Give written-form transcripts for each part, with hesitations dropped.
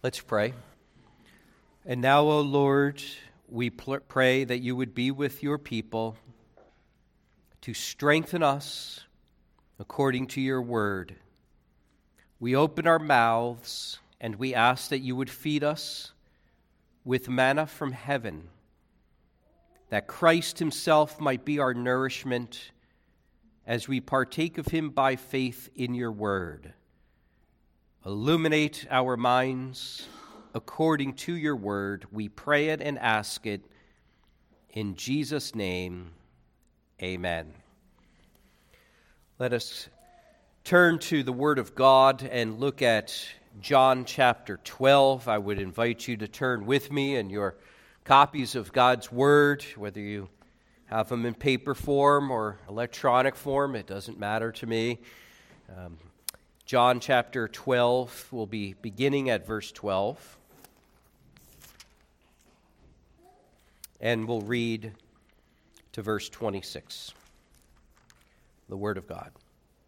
Let's pray. And now, O Lord, we pray that you would be with your people to strengthen us according to your word. We open our mouths and we ask that you would feed us with manna from heaven, that Christ himself might be our nourishment as we partake of him by faith in your word. Illuminate our minds according to your word. We pray it and ask it in Jesus' name. Amen. Let us turn to the Word of God and look at John chapter 12. I would invite you to turn with me in your copies of God's Word, whether you have them in paper form or electronic form, it doesn't matter to me. John chapter 12, we'll be beginning at verse 12. And we'll read to verse 26. The Word of God.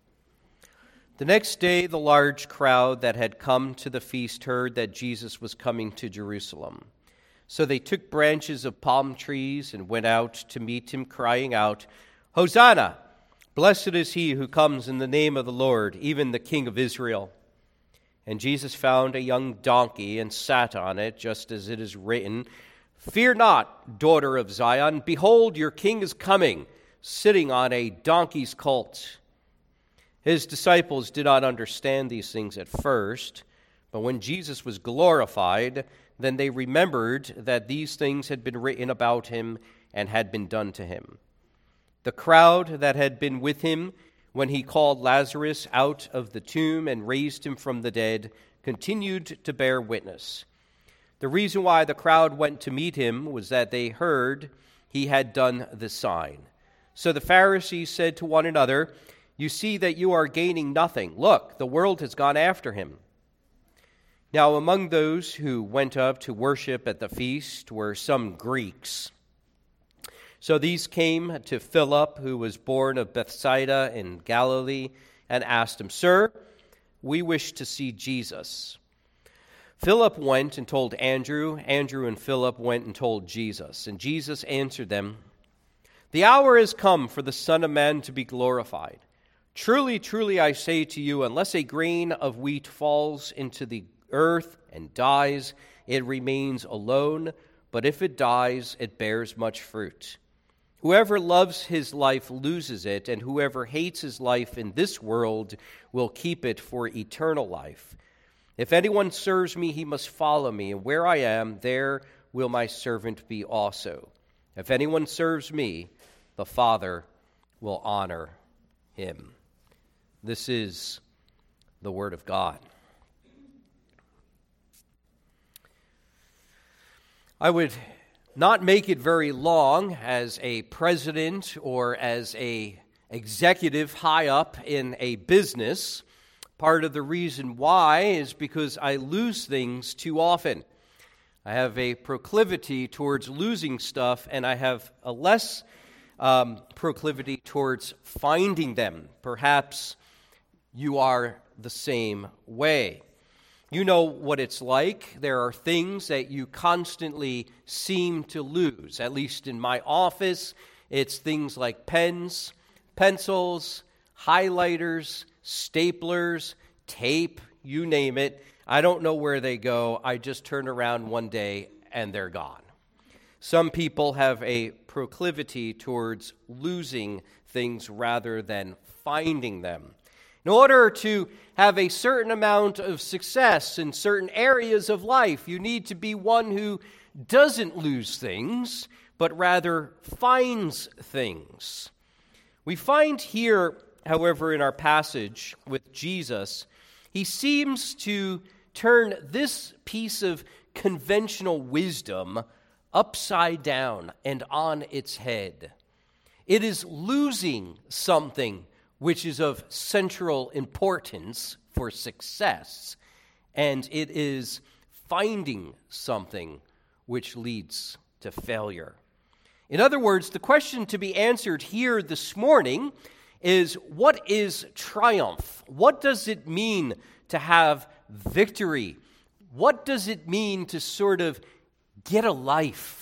The next day, the large crowd that had come to the feast heard that Jesus was coming to Jerusalem. So they took branches of palm trees and went out to meet him, crying out, "Hosanna! Blessed is he who comes in the name of the Lord, even the King of Israel." And Jesus found a young donkey and sat on it, just as it is written, "Fear not, daughter of Zion. Behold, your king is coming, sitting on a donkey's colt." His disciples did not understand these things at first, but when Jesus was glorified, then they remembered that these things had been written about him and had been done to him. The crowd that had been with him when he called Lazarus out of the tomb and raised him from the dead continued to bear witness. The reason why the crowd went to meet him was that they heard he had done the sign. So the Pharisees said to one another, "You see that you are gaining nothing. Look, the world has gone after him." Now among those who went up to worship at the feast were some Greeks. So these came to Philip, who was born of Bethsaida in Galilee, and asked him, "Sir, we wish to see Jesus." Philip went and told Andrew. Andrew and Philip went and told Jesus. And Jesus answered them, "The hour is come for the Son of Man to be glorified. Truly, truly, I say to you, unless a grain of wheat falls into the earth and dies, it remains alone, but if it dies, it bears much fruit. Whoever loves his life loses it, and whoever hates his life in this world will keep it for eternal life. If anyone serves me, he must follow me, and where I am, there will my servant be also. If anyone serves me, the Father will honor him." This is the Word of God. I would not make it very long as a president or as a executive high up in a business. Part of the reason why is because I lose things too often. I have a proclivity towards losing stuff, and I have a less proclivity towards finding them. Perhaps you are the same way. You know what it's like. There are things that you constantly seem to lose. At least in my office, it's things like pens, pencils, highlighters, staplers, tape, you name it. I don't know where they go. I just turn around one day and they're gone. Some people have a proclivity towards losing things rather than finding them. In order to have a certain amount of success in certain areas of life, you need to be one who doesn't lose things, but rather finds things. We find here, however, in our passage with Jesus, he seems to turn this piece of conventional wisdom upside down and on its head. It is losing something which is of central importance for success, and it is finding something which leads to failure. In other words, the question to be answered here this morning is, what is triumph? What does it mean to have victory? what does it mean to sort of get a life?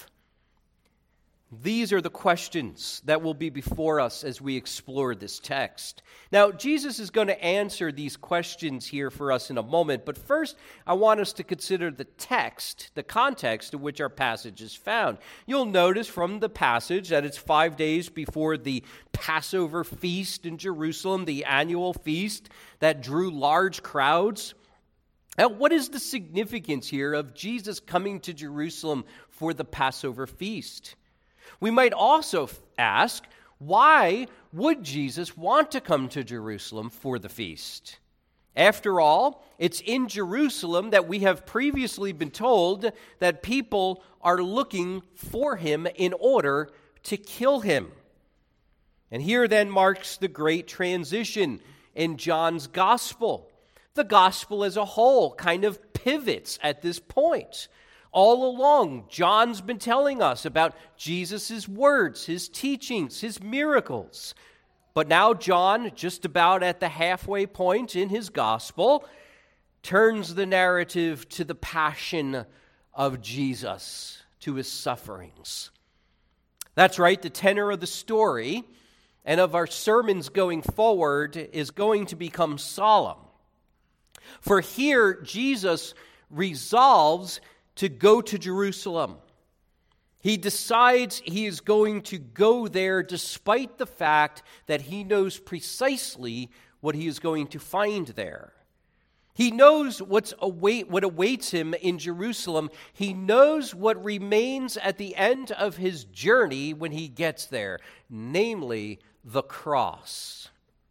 These are the questions that will be before us as we explore this text. Now, Jesus is going to answer these questions here for us in a moment, but first I want us to consider the text, the context in which our passage is found. You'll notice from the passage that it's 5 days before the Passover feast in Jerusalem, the annual feast that drew large crowds. Now, what is the significance here of Jesus coming to Jerusalem for the Passover feast? We might also ask, why would Jesus want to come to Jerusalem for the feast? After all, it's in Jerusalem that we have previously been told that people are looking for him in order to kill him. And here then marks the great transition in John's gospel. The gospel as a whole kind of pivots at this point. All along, John's been telling us about Jesus' words, his teachings, his miracles. But now John, just about at the halfway point in his gospel, turns the narrative to the passion of Jesus, to his sufferings. That's right, the tenor of the story and of our sermons going forward is going to become solemn. For here, Jesus resolves to go to Jerusalem. He decides he is going to go there despite the fact that he knows precisely what he is going to find there. He knows what awaits him in Jerusalem. He knows what remains at the end of his journey when he gets there, namely the cross.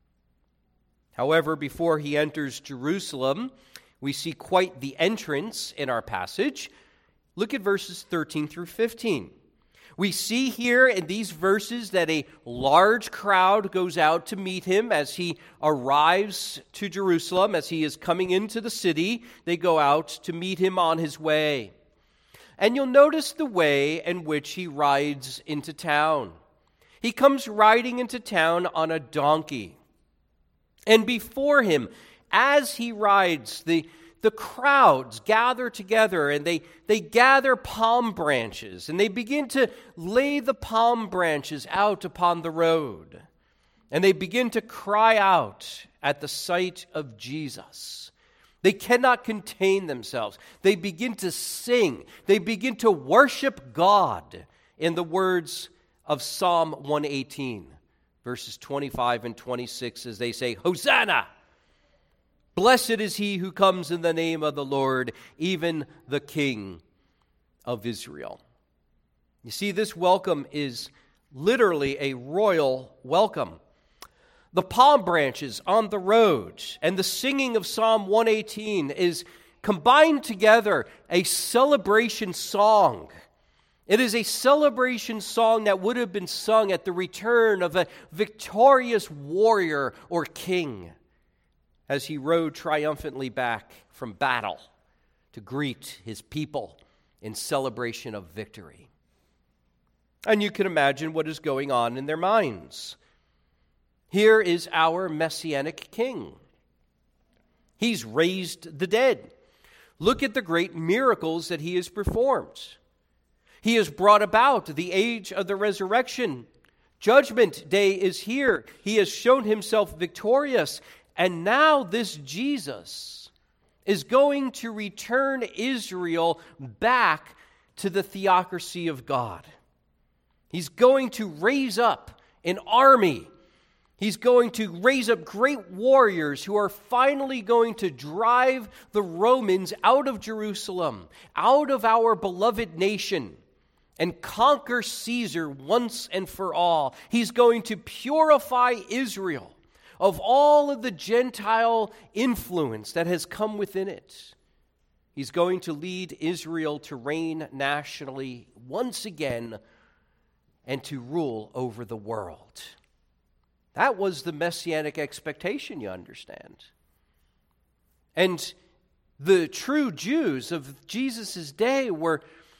However, before he enters Jerusalem, we see quite the entrance in our passage. Look at verses 13 through 15. We see here in these verses that a large crowd goes out to meet him as he arrives to Jerusalem, as he is coming into the city. They go out to meet him on his way. And you'll notice the way in which he rides into town. He comes riding into town on a donkey. And before him, as he rides, the crowds gather together and they gather palm branches and they begin to lay the palm branches out upon the road. And they begin to cry out at the sight of Jesus. They cannot contain themselves. They begin to sing. They begin to worship God in the words of Psalm 118, verses 25 and 26, as they say, Hosanna! Blessed is he who comes in the name of the Lord, even the King of Israel. You see, this welcome is literally a royal welcome. The palm branches on the road and the singing of Psalm 118 is combined together a celebration song. It is a celebration song that would have been sung at the return of a victorious warrior or king as he rode triumphantly back from battle to greet his people in celebration of victory. And you can imagine what is going on in their minds. Here is our Messianic King. He's raised the dead. Look at the great miracles that he has performed. He has brought about the age of the resurrection. Judgment Day is here. He has shown himself victorious. And now this Jesus is going to return Israel back to the theocracy of God. He's going to raise up an army. He's going to raise up great warriors who are finally going to drive the Romans out of Jerusalem, out of our beloved nation, and conquer Caesar once and for all. He's going to purify Israel of all of the Gentile influence that has come within it. He's going to lead Israel to reign nationally once again and to rule over the world. That was the messianic expectation, you understand. And the true Jews of Jesus' day were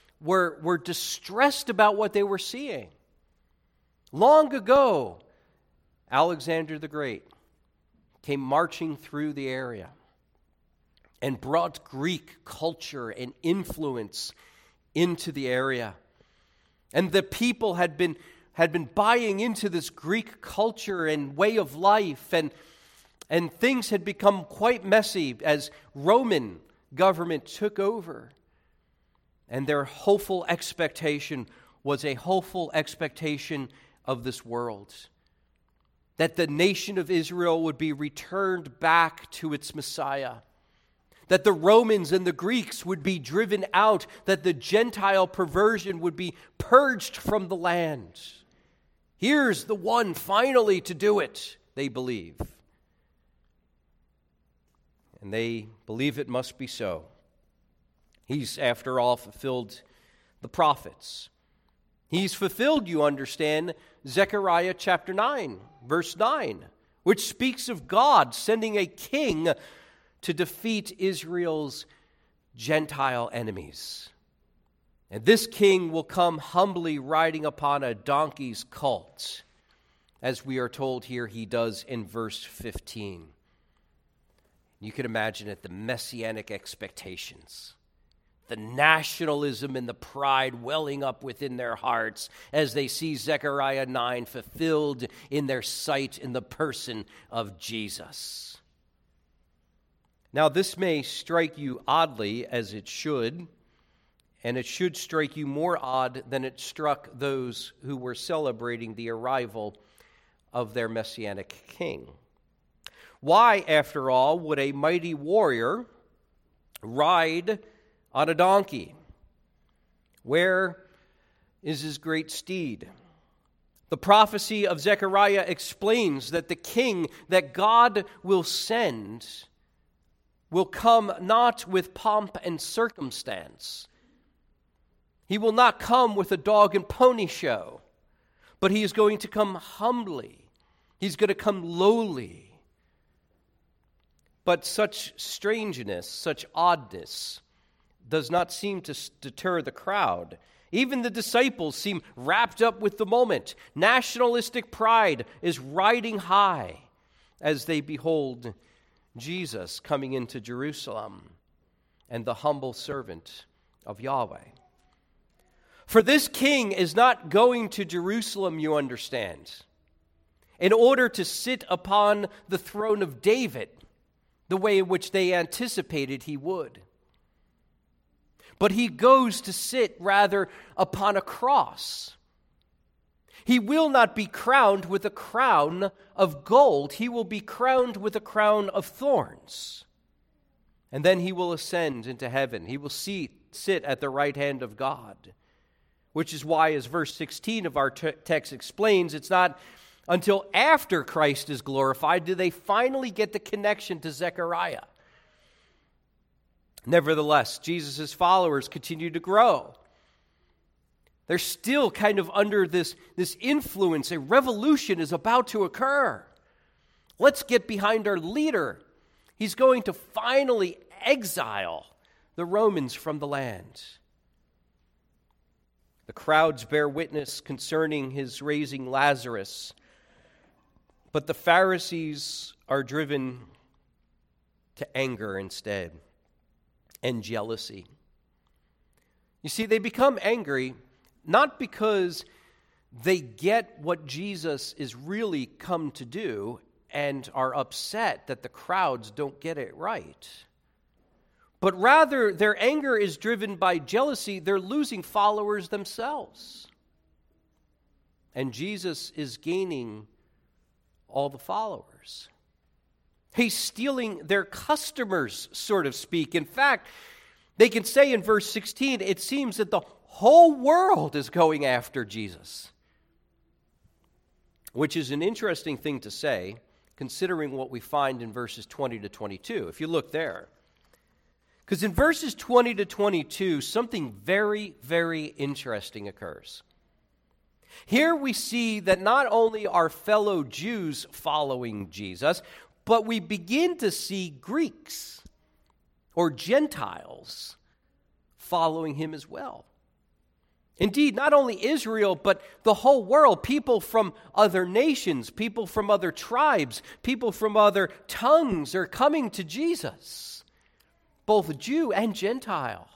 distressed about what they were seeing. Long ago, Alexander the Great came marching through the area. and brought Greek culture and influence into the area. And the people had been buying into this Greek culture and way of life, and things had become quite messy as Roman government took over. And their hopeful expectation was a hopeful expectation of this world, that the nation of Israel would be returned back to its Messiah, that the Romans and the Greeks would be driven out, that the Gentile perversion would be purged from the land. Here's the one finally to do it, they believe. And they believe it must be so. He's, after all, fulfilled the prophets. He's fulfilled, you understand, Zechariah chapter 9, verse 9, which speaks of God sending a king to defeat Israel's Gentile enemies. And this king will come humbly riding upon a donkey's colt, as we are told here he does in verse 15. You can imagine it, the messianic expectations, the nationalism and the pride welling up within their hearts as they see Zechariah 9 fulfilled in their sight in the person of Jesus. Now, this may strike you oddly, as it should, and it should strike you more odd than it struck those who were celebrating the arrival of their messianic king. Why, after all, would a mighty warrior ride on a donkey? Where is his great steed? The prophecy of Zechariah explains that the king that God will send will come not with pomp and circumstance. He will not come with a dog and pony show, but he is going to come humbly. He's going to come lowly. But such strangeness, such oddness, does not seem to deter the crowd. Even the disciples seem wrapped up with the moment. Nationalistic pride is riding high as they behold Jesus coming into Jerusalem and the humble servant of Yahweh. For this king is not going to Jerusalem, you understand, in order to sit upon the throne of David, the way in which they anticipated he would. But he goes to sit rather upon a cross. He will not be crowned with a crown of gold. He will be crowned with a crown of thorns. And then he will ascend into heaven. He will sit at the right hand of God. Which is why, as verse 16 of our text explains, it's not until after Christ is glorified do they finally get the connection to Zechariah. Nevertheless, Jesus' followers continue to grow. They're still kind of under this influence. A revolution is about to occur. Let's get behind our leader. He's going to finally exile the Romans from the land. The crowds bear witness concerning his raising Lazarus, but the Pharisees are driven to anger instead and jealousy. You see, they become angry not because they get what Jesus is really come to do and are upset that the crowds don't get it right. But rather, their anger is driven by jealousy. They're losing followers themselves. And Jesus is gaining all the followers. He's stealing their customers, so to speak. In fact, they can say in verse 16, it seems that the whole world is going after Jesus. Which is an interesting thing to say, considering what we find in verses 20 to 22. If you look there. Because in verses 20 to 22, something very, very interesting occurs. Here we see that not only are fellow Jews following Jesus, but we begin to see Greeks or Gentiles following him as well. Indeed, not only Israel, but the whole world, people from other nations, people from other tribes, people from other tongues are coming to Jesus. both Jew and Gentile.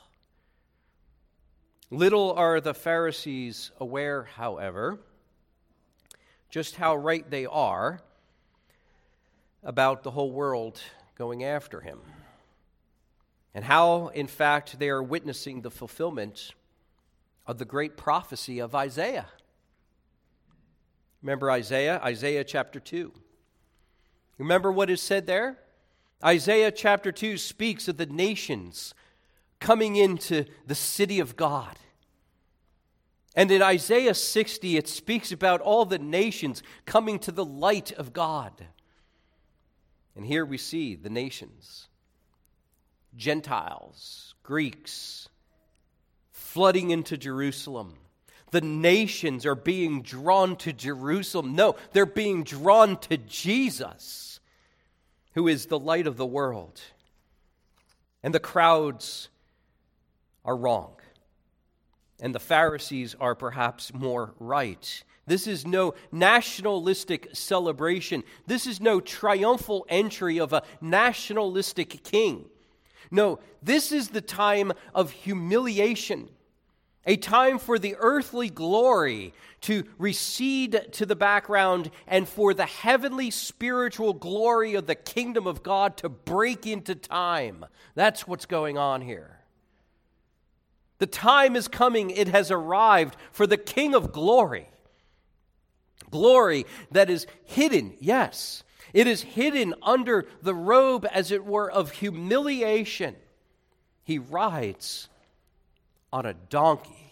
Little are the Pharisees aware, however, just how right they are about the whole world going after him, and how, in fact, they are witnessing the fulfillment of the great prophecy of Isaiah. Remember Isaiah chapter 2. Remember what is said there? Isaiah chapter 2 speaks of the nations coming into the city of God. And in Isaiah 60, it speaks about all the nations coming to the light of God. And here we see the nations, Gentiles, Greeks, flooding into Jerusalem. The nations are being drawn to Jerusalem. No, they're being drawn to Jesus, who is the light of the world. And the crowds are wrong. And the Pharisees are perhaps more right. This is no nationalistic celebration. This is no triumphal entry of a nationalistic king. No, this is the time of humiliation, a time for the earthly glory to recede to the background and for the heavenly spiritual glory of the kingdom of God to break into time. That's what's going on here. The time is coming, it has arrived for the King of glory. Glory that is hidden, yes. It is hidden under the robe, as it were, of humiliation. He rides on a donkey.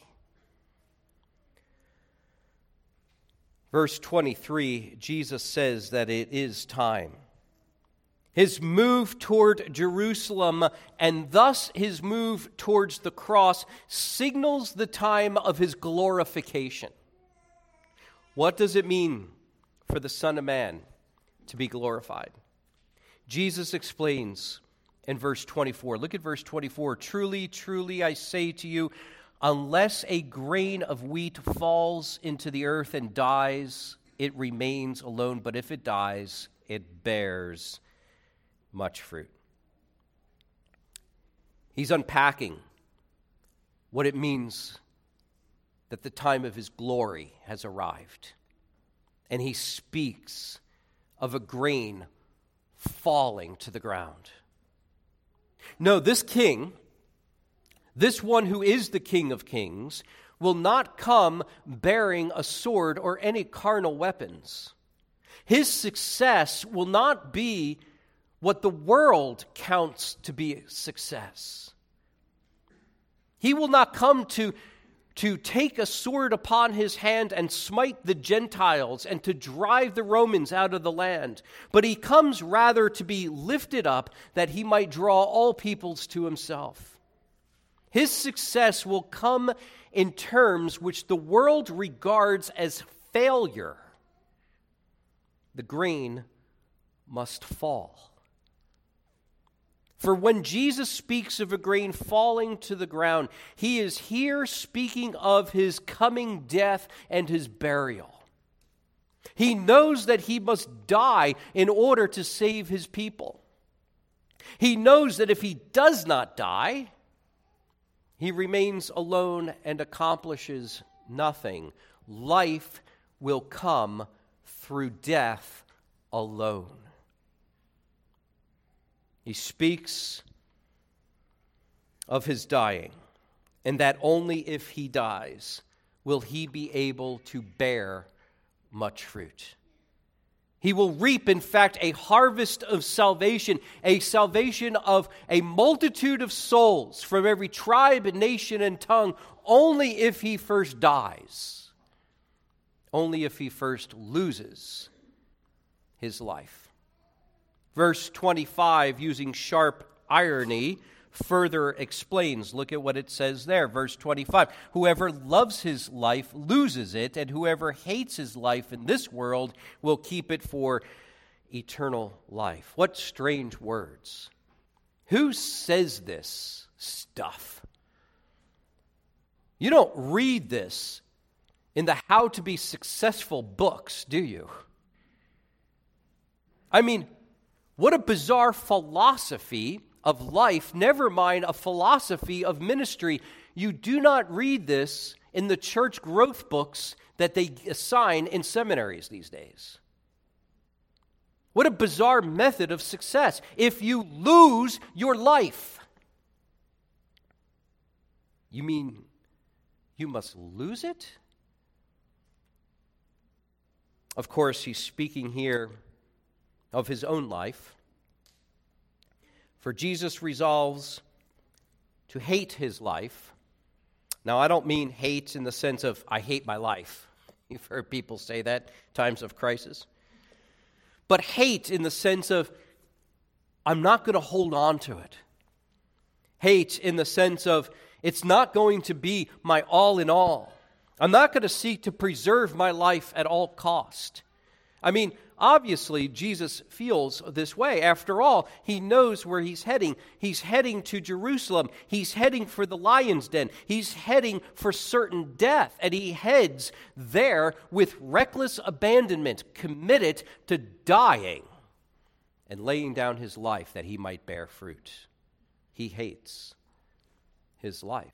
Verse 23, Jesus says that it is time. His move toward Jerusalem, and thus his move towards the cross, signals the time of his glorification. What does it mean for the Son of Man to be glorified? Jesus explains in verse 24. Look at verse 24. Truly, truly, I say to you, unless a grain of wheat falls into the earth and dies, it remains alone. But if it dies, it bears much fruit. He's unpacking what it means that the time of his glory has arrived. And he speaks of a grain falling to the ground. No, this king, this one who is the King of Kings, will not come bearing a sword or any carnal weapons. His success will not be what the world counts to be success. He will not come to take a sword upon his hand and smite the Gentiles and to drive the Romans out of the land. But he comes rather to be lifted up that he might draw all peoples to himself. His success will come in terms which the world regards as failure. The grain must fall. For when Jesus speaks of a grain falling to the ground, he is here speaking of his coming death and his burial. He knows that he must die in order to save his people. He knows that if he does not die, he remains alone and accomplishes nothing. Life will come through death alone. He speaks of his dying, and that only if he dies will he be able to bear much fruit. He will reap, in fact, a harvest of salvation, a salvation of a multitude of souls from every tribe, nation, and tongue, only if he first dies, only if he first loses his life. Verse 25, using sharp irony, further explains. Look at what it says there. Verse 25, whoever loves his life loses it, and whoever hates his life in this world will keep it for eternal life. What strange words. Who says this stuff? You don't read this in the How to Be Successful books, do you? I mean, what a bizarre philosophy of life, never mind a philosophy of ministry. You do not read this in the church growth books that they assign in seminaries these days. What a bizarre method of success. If you lose your life, you mean you must lose it? Of course, he's speaking here of his own life. For Jesus resolves to hate his life. Now, I don't mean hate in the sense of, I hate my life. You've heard people say that, times of crisis. But hate in the sense of, I'm not going to hold on to it. Hate in the sense of, it's not going to be my all in all. I'm not going to seek to preserve my life at all cost. I mean, obviously, Jesus feels this way. After all, he knows where he's heading. He's heading to Jerusalem. He's heading for the lion's den. He's heading for certain death. And he heads there with reckless abandonment, committed to dying and laying down his life that he might bear fruit. He hates his life.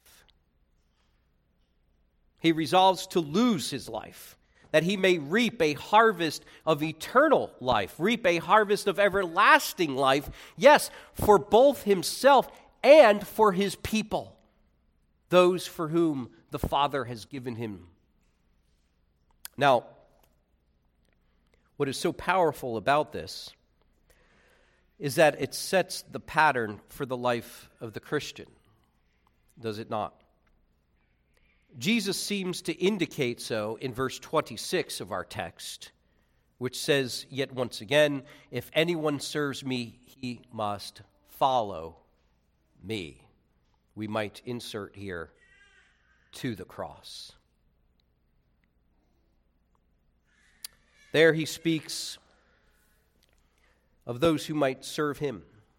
He resolves to lose his life, that he may reap a harvest of eternal life, reap a harvest of everlasting life, yes, for both himself and for his people, those for whom the Father has given him. Now, what is so powerful about this is that it sets the pattern for the life of the Christian, does it not? Jesus seems to indicate so in verse 26 of our text, which says, yet once again, if anyone serves me, he must follow me. We might insert here, to the cross. There he speaks of those who might serve him.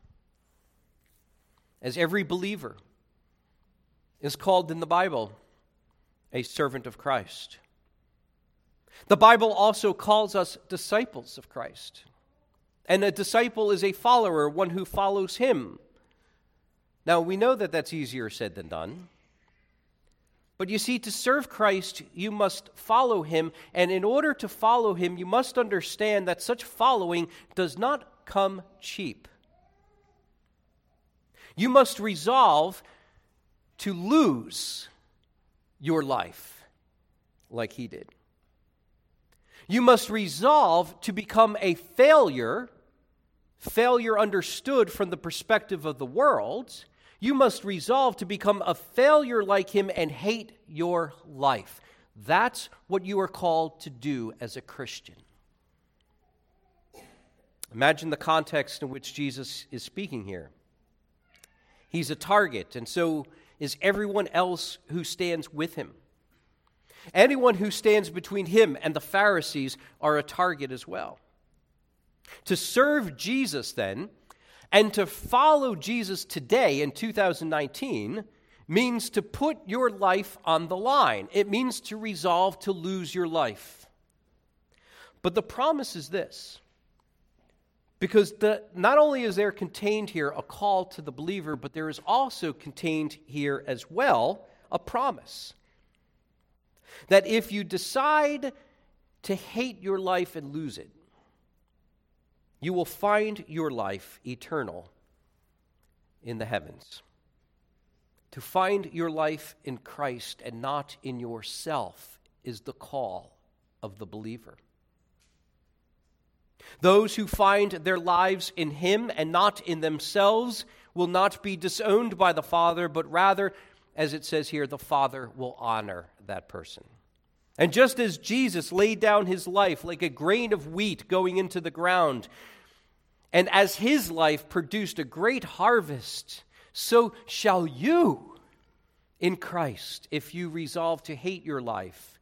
As every believer is called in the Bible a servant of Christ. The Bible also calls us disciples of Christ. And a disciple is a follower, one who follows him. Now, we know that that's easier said than done. But you see, to serve Christ, you must follow him. And in order to follow him, you must understand that such following does not come cheap. You must resolve to lose your life like he did. You must resolve to become a failure understood from the perspective of the world. You must resolve to become a failure like him and hate your life. That's what you are called to do as a Christian. Imagine the context in which Jesus is speaking here. He's a target, and so is everyone else who stands with him. Anyone who stands between him and the Pharisees are a target as well. To serve Jesus, then, and to follow Jesus today in 2019 means to put your life on the line. It means to resolve to lose your life. But the promise is this. Because not only is there contained here a call to the believer, but there is also contained here as well a promise. That if you decide to hate your life and lose it, you will find your life eternal in the heavens. To find your life in Christ and not in yourself is the call of the believer. Those who find their lives in him and not in themselves will not be disowned by the Father, but rather, as it says here, the Father will honor that person. And just as Jesus laid down his life like a grain of wheat going into the ground, and as his life produced a great harvest, so shall you in Christ if you resolve to hate your life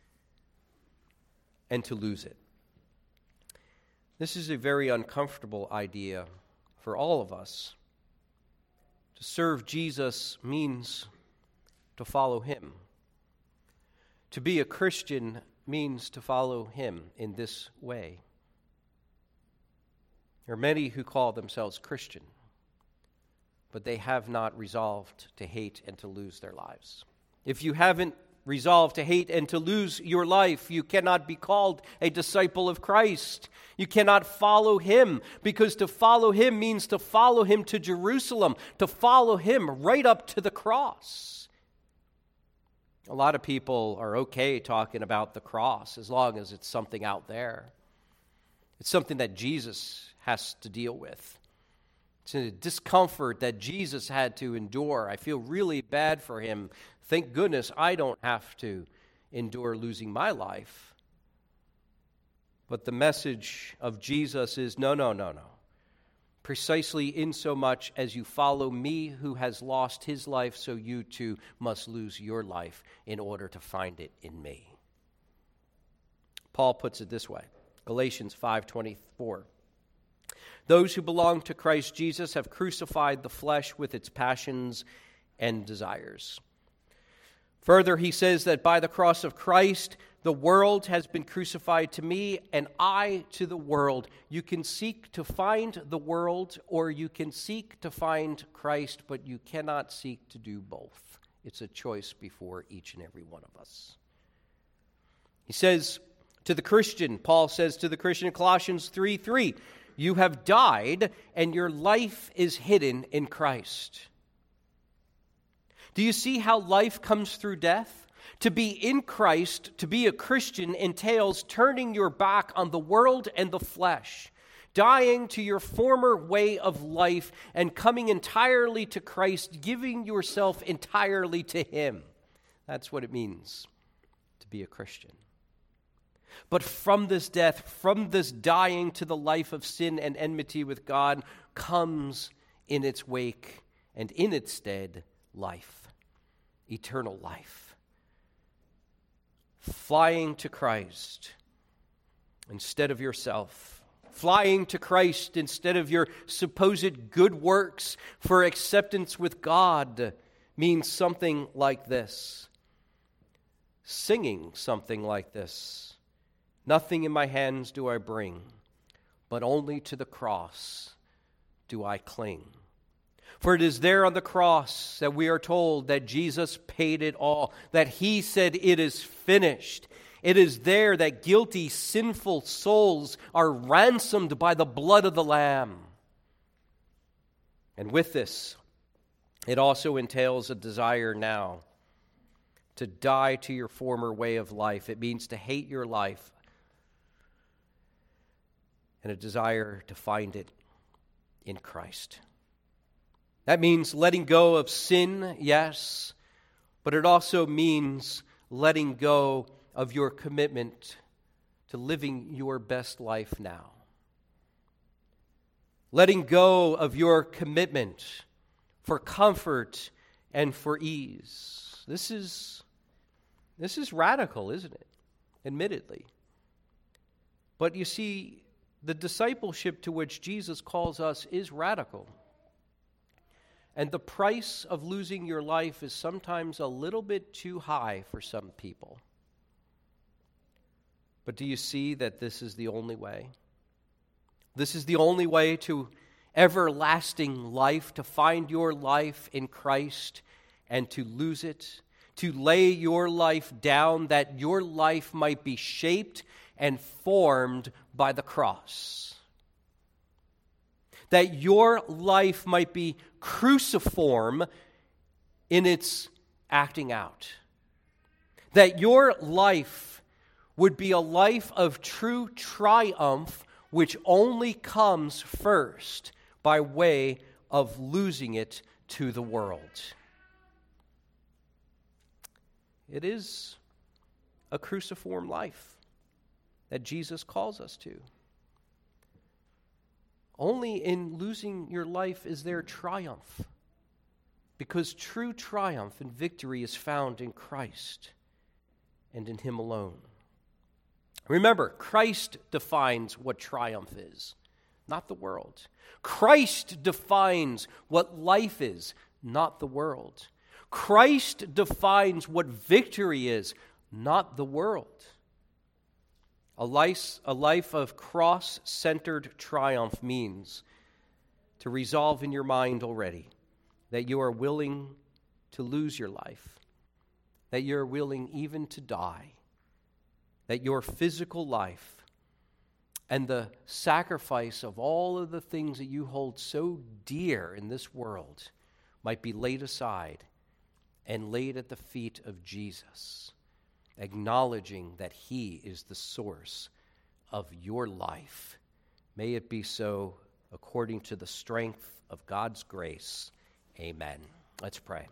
and to lose it. This is a very uncomfortable idea for all of us. To serve Jesus means to follow him. To be a Christian means to follow him in this way. There are many who call themselves Christian, but they have not resolved to hate and to lose their lives. If you haven't resolved to hate and to lose your life, you cannot be called a disciple of Christ. You cannot follow him, because to follow him means to follow him to Jerusalem, to follow him right up to the cross. A lot of people are okay talking about the cross as long as it's something out there. It's something that Jesus has to deal with. It's a discomfort that Jesus had to endure. I feel really bad for him. Thank goodness I don't have to endure losing my life. But the message of Jesus is no. Precisely in so much as you follow me who has lost his life, so you too must lose your life in order to find it in me. Paul puts it this way, Galatians 5:24. Those who belong to Christ Jesus have crucified the flesh with its passions and desires. Further, he says that by the cross of Christ, the world has been crucified to me, and I to the world. You can seek to find the world, or you can seek to find Christ, but you cannot seek to do both. It's a choice before each and every one of us. He says to the Christian, Paul says to the Christian in Colossians 3:3, you have died, and your life is hidden in Christ. Do you see how life comes through death? To be in Christ, to be a Christian, entails turning your back on the world and the flesh, dying to your former way of life and coming entirely to Christ, giving yourself entirely to him. That's what it means to be a Christian. But from this death, from this dying to the life of sin and enmity with God, comes in its wake and in its stead life, eternal life. Flying to Christ instead of yourself. Flying to Christ instead of your supposed good works for acceptance with God means something like this. Singing something like this. Nothing in my hands do I bring, but only to the cross do I cling. For it is there on the cross that we are told that Jesus paid it all, that he said it is finished. It is there that guilty, sinful souls are ransomed by the blood of the Lamb. And with this, it also entails a desire now to die to your former way of life. It means to hate your life, and a desire to find it in Christ. That means letting go of sin, yes, but it also means letting go of your commitment to living your best life now. Letting go of your commitment for comfort and for ease. This is radical, isn't it? Admittedly. But you see, the discipleship to which Jesus calls us is radical. And the price of losing your life is sometimes a little bit too high for some people. But do you see that this is the only way? This is the only way to everlasting life, to find your life in Christ and to lose it, to lay your life down that your life might be shaped and formed by the cross. That your life might be cruciform in its acting out. That your life would be a life of true triumph, which only comes first by way of losing it to the world. It is a cruciform life that Jesus calls us to. Only in losing your life is there triumph, because true triumph and victory is found in Christ and in him alone. Remember, Christ defines what triumph is, not the world. Christ defines what life is, not the world. Christ defines what victory is, not the world. A life of cross-centered triumph means to resolve in your mind already that you are willing to lose your life, that you're willing even to die, that your physical life and the sacrifice of all of the things that you hold so dear in this world might be laid aside and laid at the feet of Jesus, acknowledging that he is the source of your life. May it be so according to the strength of God's grace. Amen. Let's pray.